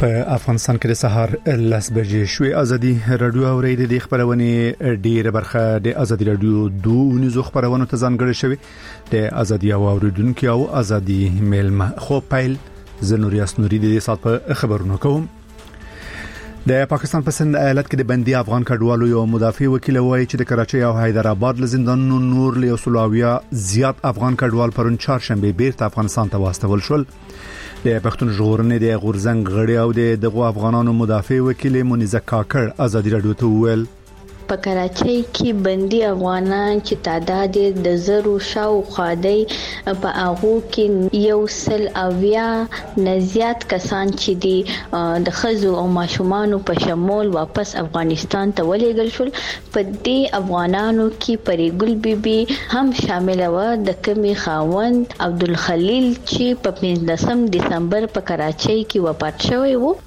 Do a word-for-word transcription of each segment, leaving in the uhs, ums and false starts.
په افغانستان کې د سهار لس بجې شوې. ازادي رادیو اورید د خبرونه ډیره برخه د ازادي رادیو دوه نيزو خبرونه ته ځانګړې شوې. د ازادي اوریدونکو او ازادي میلمه خو پایل زنوریاس نوري د سات په خبرونو کوم. د پاکستان په سند ایالت کې د بندي افغان کډوالو یو مدافع وکیل وایي چې د کراچۍ او حیدرآباد له زندانونو نور له سلواویا زیات افغان کډوال پرون چهارشنبه بیرته افغانستان ته واستول شول. د پښتون ژغورنې د غورزنګ غړي او د دغه افغانانو مدافع وکیل مونیزه کاکړ ازادي رادیو ته وویل په کراچۍ کې بندي افغانان چې تعداد د زرو شاو خادي په هغه کې یو سل اویا نزيات کسان چې دي د خزو او ماشومان په شمول واپس افغانستان ته ولېږل شول. په دې افغانانو کې پریګل بیبي هم شامل و د کمی خاوند عبدالخلیل چې په پنځم دسمبر په کراچۍ کې وفات شوی وو.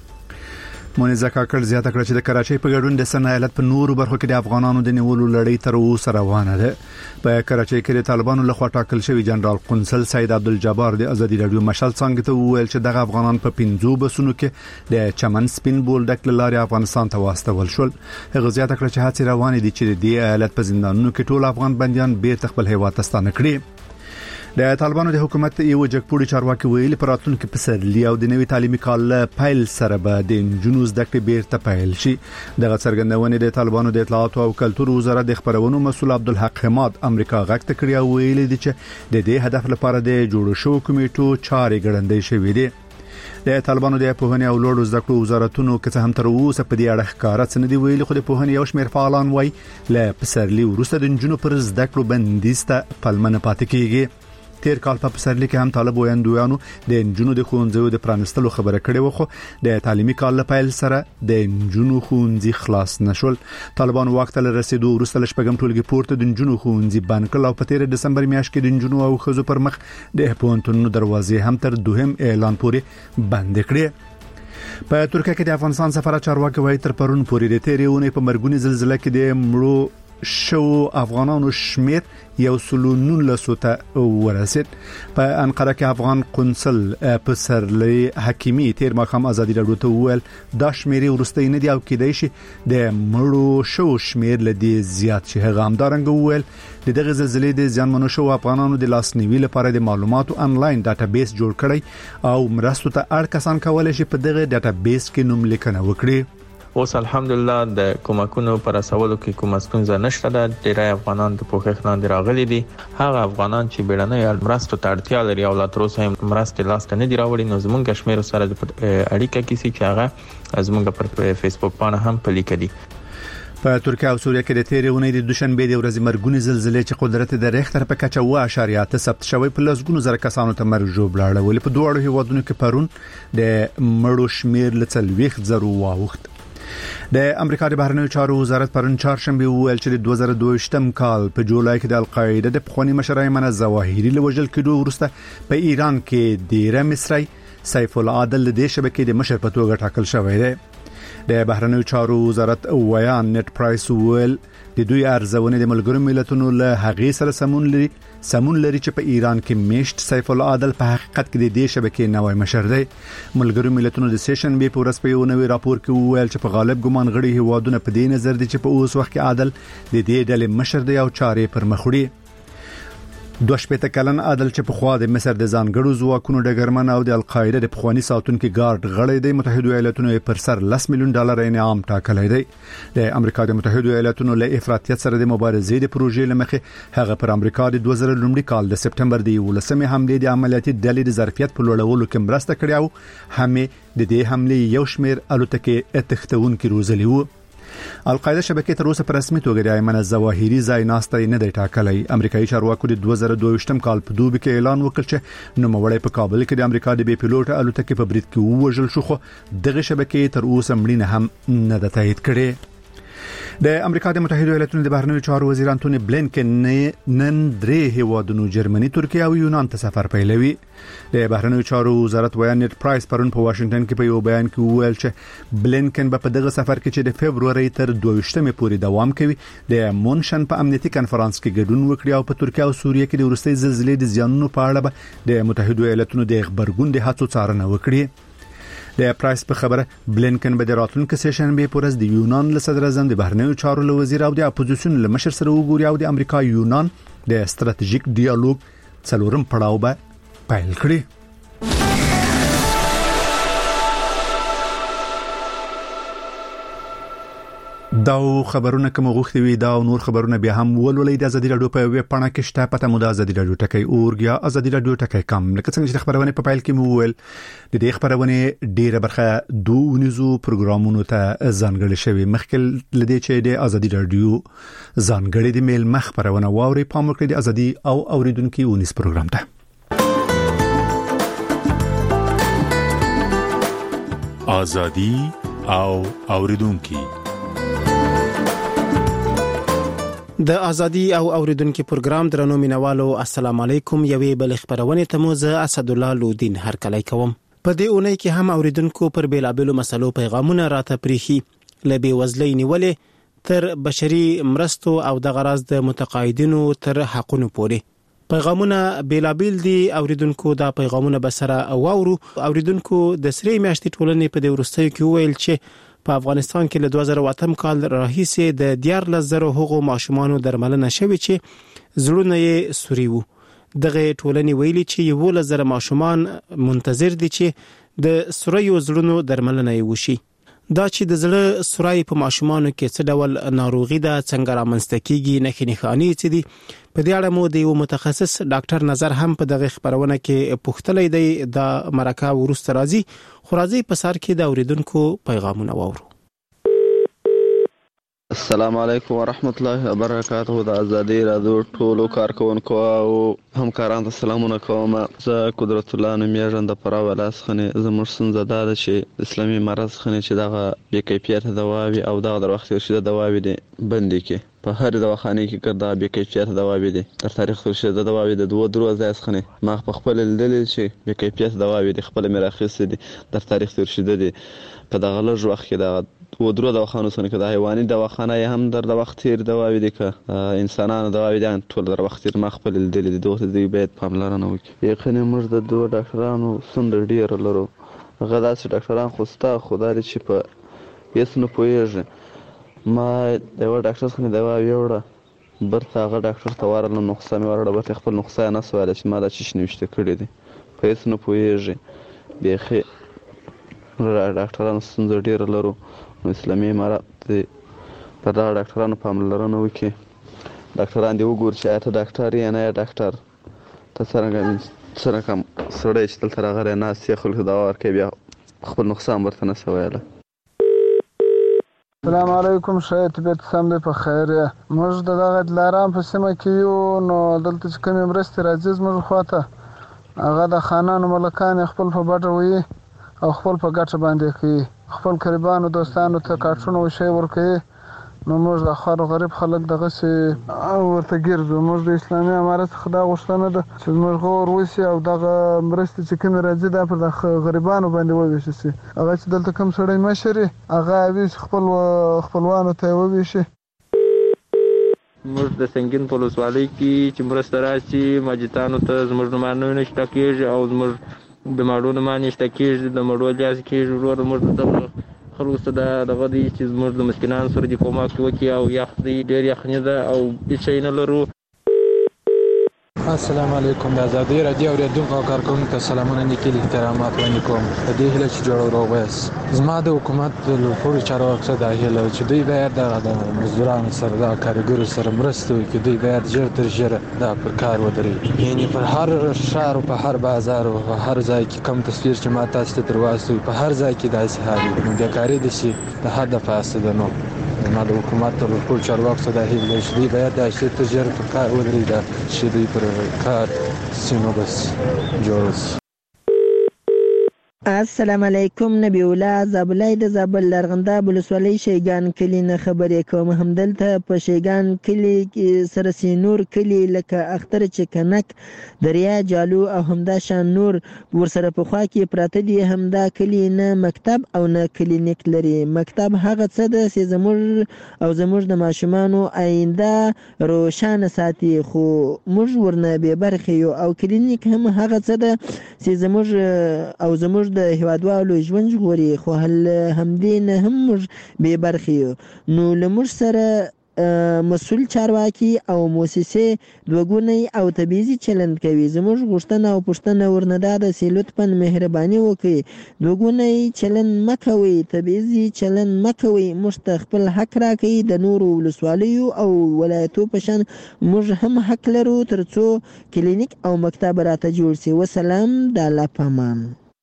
مونیزه کاکړ زیاته کړه چې د کراچۍ په ګډون د سند ایالت په نورو برخو کې د افغانانو د نیولو لړۍ تر اوسه روانه ده. په کراچۍ کې د طالبانو لخوا ټاکل شوی جنرال قونسل سید عبدالجبار د ازادي رادیو مشال څنګه ته وویل چې دغه افغانان په پنځو بسونو کې د چمن سپین بولډک لارې افغانستان ته واستول شول. هغه زیاته کړه چې هڅې روانې دي چې د ایالت په زندانونو کې ټول افغان بنديان بیرته خپل هیواد ته ستانه کړي. د طالبانو د حکومت یو جګپوړي چارواکي ویلي پراتونکو په سرلی او د نوي تعلیمي کال پایل سره به د انجونو زده کړې بیرته پایل شي. دغه څرګندونه د طالبانو د اطلاعات او کلتور وزارت د خبرونو مسؤل عبدالحق حماد امریکا غږ ته کړی او ویلي دي چې د دې هدف لپاره د جوړ شو کمیټو چارې ګړندې شوې دي. د طالبانو د پوهنې او لوړو زده کړو وزارتونو کې هم تر اوسه په دې اړه ښکارا څه نه دی ویلي، خو د پوهنې یو شمېر فعالان وایي ل پسرلی ورسته د انجونو پر زده کړو بندیسته پلمنه پاتې کیږي. تیر کال په پسرلی کې هم طالب ویندویانو د انجونو د خونځو د پرانستلو خبره کړې و، خو د تعلیمي کال په پیل سره د انجونو خونځي خلاص نشول. طالبان وخت له رسیدو وروسته لشپږم ټولګي پورته د انجونو خونځي بند کړل او په تیر دسمبر میاشت کې د انجونو او خزو پر مخ د پونتونو دروازې هم تر دوهم اعلان پورې بند کړې. په ترکیه کې د افغانستان سفارت چارواکي وایي تر پرون پورې د تیرېونې په مرګونی زلزلې کې د مړو شو افغانانو شمیر یو سلونون لسوته ورسید. په انقره کې افغان قونسل پسرلی حکیمی تیر ماخام ازادي رادیو ته وویل دا شمیر ورسته نه دی او کېدای شي د مړو شو شمیر لدی زیات شي. هغه همدارنګ وویل د دغه زلزلې د ځانمنو شو افغانانو د لاسنیوي لپاره د معلوماتو انلاین ډاټابیس جوړ کړی او مرستو ته اړ کسان کولای شي په دغه ډاټابیس کې نوم لیکنه وکړي. اوس الحمدلله د کومکونو پر اسولو کې کوم ستونزه نشته ده. ډیری افغانان د پوښښ لاندې راغلي دي. هغه افغانان چې بیړنۍ مرستو ته اړتیا لري او لا تر اوسه مرستې لاسته نه دي راوړي، نو زموږ شمیر سره د اړیکه کیسي چې هغه زموږ پر فیسبوک باندې هم پلیک دي. په ترکیه او سوریه کې د تیرېونې د دوشنبه د ورځې مرګونی زلزلې چې قدرت د ریختر په کچه و اشاریات ثبت شوی په لسګونو زره کسانو ته مرګ جوړ ول. په دوه هیوادونو کې پرون د مړو شمیر لڅلويخ زرو واوخت. د امریکا د بهرنیو چارو وزارت پرون چهارشنبه ویل چې د دوه زره دوه کال په جولای کې د القاعده د پخوانی مشر ایمن الظواهری له وژل کېدو وروسته په ایران کې ډیر مصری سیف العدل د شبکې د مشر په توګه ټاکل شوی دی. د بهرنیو چارو وزارت ویان نت پرایس ویل د دوی ارزونه د ملګرو ملتونو له هغې سره سمون لري سمون لري چې په ایران کې میشت سیف العدل په حقیقت کې د دې شبکې نوې مشر دی. ملګرو ملتونو د سیشن بي پورس په یو نوې راپور کې ویل چې په غالب ګمان غړي هیوادونه په دې نظر دي چې په اوس وخت کې عادل د دې ډلې مشر دی او چارې پر مخ وړي. دوه شپېته کلن عادل چې په خوا د مصر د ځانګړو ځواکونو ډګرمن او د القاعده د پخوانی ساتونکو ګارد غړی دی. متحده ایالاتونو پر سر لس میلیون ډالر انعام ټاکلی دی. د امریکا د متحده ایالاتونو له افراطیت سره د مبارزې د پروژې لمخې هغه پر امریکا د دوه زره لومړي کال د سپټمبر د یولسمې حمله د عملیاتي ډلې د ظرفیت په لوړولو کې مرسته کړې او هم د دې حمله یو شمیر الوتکې اتختونکو روزلي وو. القاعده شبکې تر اوسه په رسمي توګه د ایمن الظواهری ځای ناسته نه دی ټاکلی. امریکایي چارواکو د دوه زره دوه کال په دوبي کې اعلان وکړ چې نوموړی په کابل کې د امریکا د بي پیلوټ الوتکې په برید کې ووژل شو، خو دغه شبکې تر اوسه مړینه هم نه ده تایید کړې. د امریکا د متحده ایالاتونو د بهرنیو چارو وزیر انټونی بلینکن نن درې هیوادونو جرمني، ترکیه او یونان ته سفر پیلوي. د بهرنیو چارو وزارت ویان نت پرایس پرون په واشنگټن کې په یو بیان کې وویل چې بلینکن په دغه سفر کې چې د فبرवरी تر دوه پورې دوام کوي د مونشن په امنیتي کانفرنس کې ګډون وکړي او په ترکیه او سوریه کې د ورستۍ زلزلې د زیانونو په اړه د متحده ایالاتونو د خبرګون د هڅو څارنه وکړي. د پرایس په خبره بلینکن به د راتلونکو سیشن به پورز د یونان له صدر اعظم د بهرنیو چارو له وزیر او د اپوزیسیون له مشر سره وګوري او د امریکا یونان د ستراتیژیک ډیالوګ څلورم پړاو به پیل کړي. دا خبرونه کوم غوښتي وي دا نور خبرونه بیا هم ولولې د ازادي رادیو په ویب پاڼه کې شته پته مو د ازادي رادیو ټکی اورګیا ازادي رادیو ټکی کم لکه څنګه چې خبرونه په پایل کې مو ویل د دې خبرونه ډیره برخه دوه نيزو پروګرامونو ته ځانګړي شوی مخکې لدې چې د ازادي رادیو ځانګړي د میل مخبرونه واوري پام وکړي د ازادي او اوریدونکو ونیس پروګرام ته ازادي او اوریدونکو د ازادي او اوریدونکو پروګرام درنو مینوالو السلام علیکم یوې بل خبرونه ته مو زه اسد الله لودین هر کله کوم په دې اونۍ کې هم اوریدونکو پر بیلابلو مسلو پیغامونه راته پریخي لبي وزلې نیولې تر بشري مرستو او د غراض د متقاعدینو تر حقونو پورې پیغامونه بیلابل دي اوریدونکو دا پیغامونه بسره واورو اوریدونکو د سری میاشتې ټولنې په دې ورستیو کې ویل چې په افغانستان کې له دوه زره اووه کال راهیسې د دیارلس زره هغو ماشومانو درملنه شوې چې زړونه یې سوري وو. دغه ټولنې ویلي چې یو لزر ماشومان منتظر دي چې د سوریو زړونو درملنه یې وشي. دا چې د زړه سوري په ماشومانو کې څه ډول ناروغي ده څنګه رامنځته کیږي نښې نښانې څه دي په دې اړه مو د یو متخصص ډاکټر نظر هم په دغه خبرونه کې پوښتلې دی د مرکه ورسته راځي خو راځي په سر کې د اوریدونکو پیغامونه واورو. السلام علیکم ورحمت الله وبرکاته. د ازادي رادیو ټولو کارکونکو او همکارانو ته سلامونه کوم. زه قدرت الله نومیږم د پراو ولاس خنه زموږ څنګه دا چې اسلامي مرز خنه چې دغه بې کیفیت دواوی او دغه د وخت شته دواوی دي بندي کې په هر دواخانه کې کړه بې کیفیت دواوی دي تر تاریخ شته دواوی د دوه درو ځای خنه ما خپل لیدل چې بې کیفیت دواوی دي خپل مراخص دي تر تاریخ شته دي په دغه لږ وخت کې د و درو دواخانو سره کې د حیواني دواخانه هم در د وخت تیر دواوی دي که انسانانو دواوی دي ټول در وخت تیر ما خپل لیدل دي دوه دی باید پاملرنه وکړي. یقینا موږ د دوه ډاکټرانو سند ډیر لرو غدا چې ډاکټران خوستا خدای چې په هیڅ نه پوهیږي ما د یو ډاکټر څخه دوا ویوړه برته هغه ډاکټر ته ورله نقصان مې ورله برته خپل نقصان نه سوال چې ما دا چې نشته کړی دي په هیڅ نه پوهیږي بیخي ډاکټرانو سند ډیر لرو اسلامي امارات په دا ډاکټرانو پاملرنه وکړي. ډاکټران دی وګور چې اته ډاکټر یا نه ډاکټر ته څنګه څنګه کوم سړی چې تل تر غره نه سي خلک دا ورکه بیا خپل نقصان ورته نه سوایله. السلام علیکم شاید بیت سم دی په خیر. موږ د دغه دلارام په سیمه کې یو نو دلته چې کوم مرستې راځي موږ خواته هغه د خانانو ملکان خپل په بټه وي او خپل په ګټه باندې کوي خپل قربانو دوستانو ته کارټونه وشي ورکوي نو موږ د خار غریب خلک دغه سي ورته ګرځو. موږ د اسلامي امارت خدا غوښتنه ده چې موږ غوړ وسی او دغه مرستې چې کوم راځي دا پر د غریبانو باندې وویشي سي هغه چې دلته کوم سړی مشري هغه ویش خپل خپلوانو ته وویشي. موږ د سنگین په ولسوالۍ کې چې مرسته راشي ماجتانو ته زموږ نمانو نشته کېږي او زموږ د ماړو نه نشته کېږي د مړو جاز کېږي ورور موږ د خلکو ته دغه دی چې زموږ د مسکینانو سره د کومک وکړي او یخ دی ډېر یخني ده او هېڅ شی نه لرو. السلام علیکم د ازادي رادیو اوریدونکو او کارکونکو ته سلامونه نیکې احترامات وړاندې کوم. په دې هیله چې جوړ راوباس زما د حکومت د لوړو چارواکو څخه د هیله چې دوی باید د مزدورانو سره د کارګرو سره مرسته وکړي دوی باید ژر تر ژره دا پر کار ودرېږي یعنی پر هر ښار او په هر بازار او په هر ځای کې کم تصویر چې ما تاسو ته تر واسطه په هر ځای کې داسې حال نو بیکاري دي چې د حد فاصله ده. نو ما د حکومت د لوړو چارواکو څخه د هیله چې دوی باید د شي ته ژر پر کار ودرېږي چې دوی پر کار سینو بس جوړ. السلام علیکم نبی الله زابلای د زابل لرغنده بلسوالۍ شیګان کلی نه خبرې کوم. همدلته په شیګان کلی کې سره سینور کلی لکه اختر چکنک دریا جالو او همدا شان نور ورسره په خوا کې پراته دي. همدا کلی نه مکتب او نه کلینیک لري. مکتب هغه څه ده چې زموږ او زموږ د ماشومانو آینده روښانه ساتي خو موږ ورنه بې برخې یو او کلینیک هم هغه څه ده چې زموږ او زموږ د هیوادوالو ژوند ژغوري، خو همدې نه هم موږ بې برخې یو. نو له موږ سره مسؤل چارواکي او مؤسسې دوګونی او تبعیضي چلند کوي. زموږ غوښتنه او پوښتنه ورنه دا ده چې لطفا مهرباني وکړئ، دوګونی چلند مه کوئ، تبعیضي چلند مه کوئ. موږ ته خپل حق راکړئ. د نورو ولسوالیو او ولایتو په شان موږ هم حق لرو تر څو کلینیک او مکتب راته جوړ شي. وسلام، د الله په امان.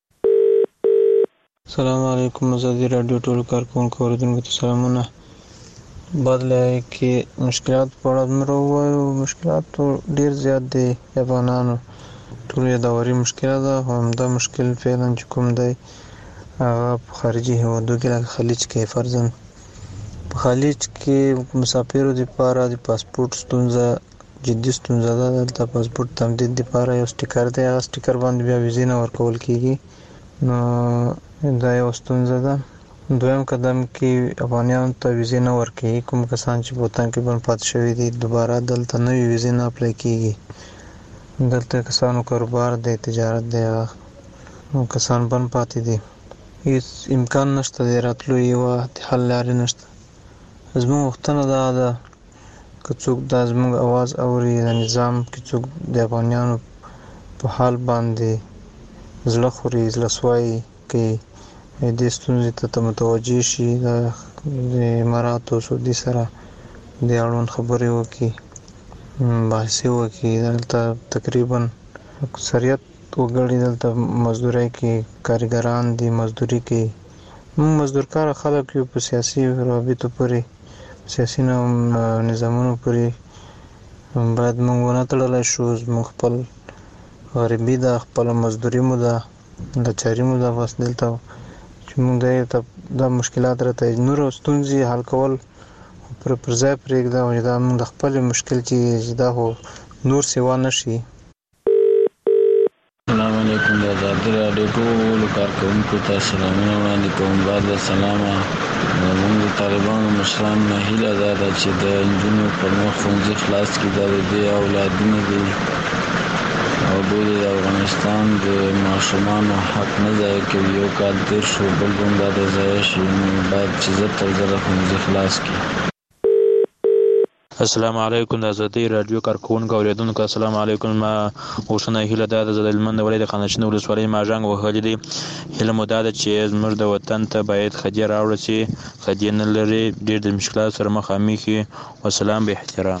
السلام علیکم. ازادي راډیو ټولو کارکونکو اوریدونکو ته سلامونه. بدله کې مشکلات په اړه زموږ وایو. مشکلات ډیر زیات دي افغانانو، ټول یې داوري مشکل ده. همدا مشکل فعلا چې کوم دی هغه په خارجي هیوادو کې لکه خلیج کې فرضاً په خلیج کې مسافرو دپاره د پاسپورټ ستونزه جدي ستونزه ده. دلته پاسپورټ تمدید دپاره یو سټیکر دی، هغه سټیکر باندې بیا ویزې نه ورکول کیږي، نو دا یو ستونزه ده. دویم قدم کې افغانانو ته ویزې نه ورکوي. کوم کسان چې په وطن کې بند پاتې شوي دي دوباره دلته نوې ویزې نه اپلای کیږي. دلته کسانو کاروبار دی، تجارت دی، هغه کسان بند پاتې دي، هیڅ امکان نشته د راتلو، یوه حل لارې نشته. زموږ غوښتنه دا ده که څوک دا زموږ اواز اوري، د نظام کې څوک د افغانانو په حال باندې زړه خوري، زړه سوی کوي، دې ستونزې ته متوجه شي، د اماراتو سعودي سره د اړوند خبرې وکړي، بحثې وکړي. دلته تقریبا اکثریت وګړي دلته مزدورۍ کوي، کارګران دي، مزدوري کوي. موږ مزدورکاره خلک یو، په سیاسي روابطو پورې، سیاسي نظامونو پورې باید موږ ونه تړلی شو. زموږ خپل غریبي ده، خپله مزدوري مو ده، لاچاري مو ده. بس دلته موږ دا مشکلات راته نور ستونزې حل کول پر پر ځای پرېږده او دا موږ د خپل مشکل چې دا هو نور سیوا نشي. السلام علیکم. د ازادي راډیو ټولو کارکوونکو ته سلامونه وړاندې کوم. بعد السلامه. موږ طالبانو مشران نه هیله ده چې د نجونو پر مخ ښوونځي خلاص کړي. دا د دې اولادونه دي او دوی د افغانستان د ماشومانو حق نه ضایع کوي. یو کال تیر شو، بل به هم دا د ضایع شي. نو باید چې زر تر زره ښوونځي خلاص کړي. السلام علیکم. د ازادي راډیو کارکوونکو اوریدونکو السلام علیکم. ما غوښتنه هیله ده د هلمند ولایت د خانشین ولسوالۍ ماژانګ وهلي دي. هیله مو دا ده چې زموږ د وطن ته باید خدیه راوړه چې خدیه نه لري، ډېر د مشکلاتو سره مخامخ وي. وسلام، به احترام.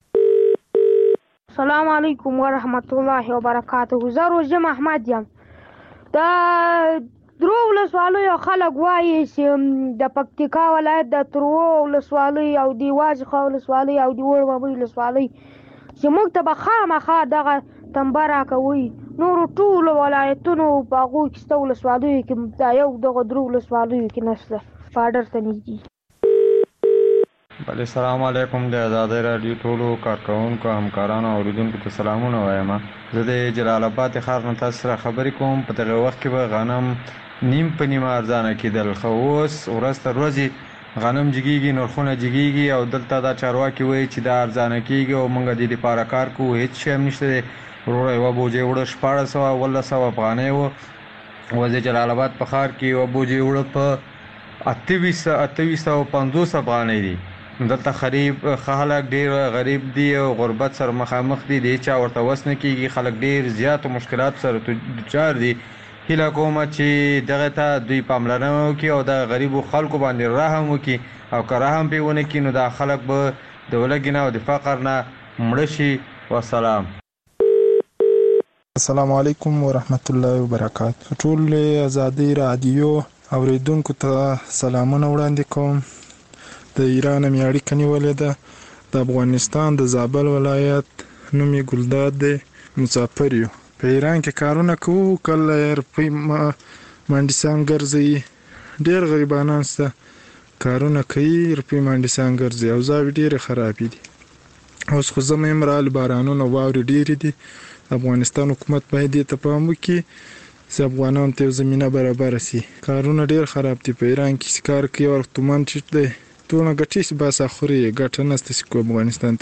السلام علیکم ورحمت الله وبرکاته. زه روژه محمد یم. دا درو ولسوالیو خلک وایي چې د پکتیکا ولایت د ترو ولسوالۍ او د واجخه ولسوالۍ او د وړمبۍ ولسوالۍ چې موږ ته به خامخا دغه تنبه راکوي. نورو ټولو ولایتونو په هغو کې شته ولسوالیو کې دا یو دغه درو ولسوالیو کې نشته، پاډر ته نږدې. بله السلام علیکم. د ازادي راډیو ټولو کارکوونکو همکارانو او اوریدونکو ته سلامونه وایم. زه د جلال آباد ښار نه تاسو سره خبرې کوم. په دغه وخت کې به غنم نیم په نیمه ارزانه کېدل، خو اوس ورځ تر ورځې غنم جګیږي، نرخونه جګیږي او دلته دا چارواکي وایي چې دا ارزانه کېږي او موږ د دې لپاره کار کوو. هېڅ شی هم نشته دی. وروره یوه بوجۍ اوړه شپاړس سوه اوولس سوه افغانۍ وه. اوس د جلال آباد په ښار کې یوه بوجۍ اوړه په اته ویشت اته ویشت سوه پنځوس افغانۍ دي. دلته خریب خلک ډیر غریب دي او غربت سره مخامخ دي. د هېچا ورته وس نه کېږي. خلک ډیر زیاتو مشکلاتو سره دچار دي. هیله کومه چې دغه ته دوی پاملرنه وکړي او د غریبو خلکو باندې رحم وکړي، او که رحم پرې ونه کړي نو دا خلک به د ولږې نه او د فقر نه مړه شي. وسلام. السلام علیکم ورحمت الله وبرکاته. ټول ازادي راډیو اوریدونکو ته سلامونه وړاندې کوم. د ایران مې اړیکه نیولې ده. د افغانستان د زابل ولایت نوم یې ګلداد دی. مسافر یو. په ایران کې کارونه کوو، کله روپۍ مانډیسان ګرځوي. ډېر غریبانان شته کارونه کوي، روپۍ مانډیسان ګرځوي. اوضاع ډېرې خرابې دي. اوس خو زه مې راغلي، بارانونه واورې ډېرې دي. افغانستان حکومت باید دې ته پام وکړي چې افغانانو ته یو زمینه برابره شي. کارونه ډېر خراب دي. په ایران کې چې کار کوي او تومان چې دی ټول ګټې چې باسه خوري، ګټه نشته چې کو افغانستان